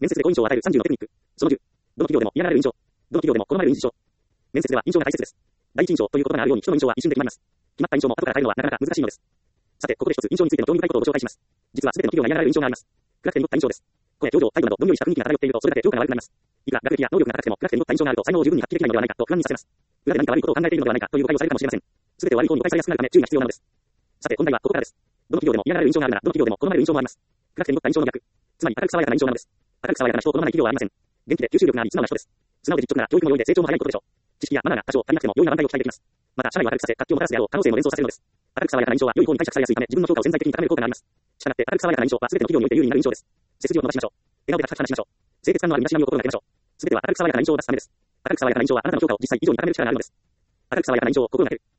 面接で好印象を与える30のテクニック。その10。どの企業でも嫌がられる印象。どの企業でも好まれる印象。面接では印象が大切です。第一印象という言葉があるように人の印象は一瞬で決まります。決まった印象も後から変えるのはなかなか難しいのです。さて、ここで一つ印象についての興味深いことをご紹介します。実は全ての企業が嫌がられる印象があります。暗くて濁った印象です。声、表情、態度などどんよりした雰囲気が漂っているとそれだけ評価が悪くなります。いくら学歴や能力が高くても暗くて濁った印象があると才能を十分に発揮できないのではないかと不安にさせます。裏で何か悪いことを考えているのではないかという誤解をされるかもしれません。全て悪い方に誤解されやすくなるため注意が必要なのです。さて、本題はここからです。どの企業でも嫌がられる印象があるなら、どの企業でも好まれる印象もあります。暗くて濁った印象の逆。つまり明るく爽やかな印象なのです。明るく爽やかな人を好まない企業はありません。元気で吸収力があり素直な人です。素直で実直なら教育も良いで成長も早いことでしょう。知識やマナーが多少足りなくても良いな挽回を期待できます。また社内を明るくさせ活気をもたらすであろう可能性も連想させるのです。明るく爽やかな印象は良い方に解釈されやすいため自分の評価を潜在的に高める効果があります。したがって明るく爽やかな印象は全ての企業において有利になる印象です。背筋を伸ばしましょう。笑顔でカチカチ話しましょう。清潔感のある身だしなみを心がけましょう。全ては明るく爽やかな印象を出すためです。明るく爽やかな印象はあなたの評価を実際以上に高める力があるのです。明るく爽やかな印象を心がける。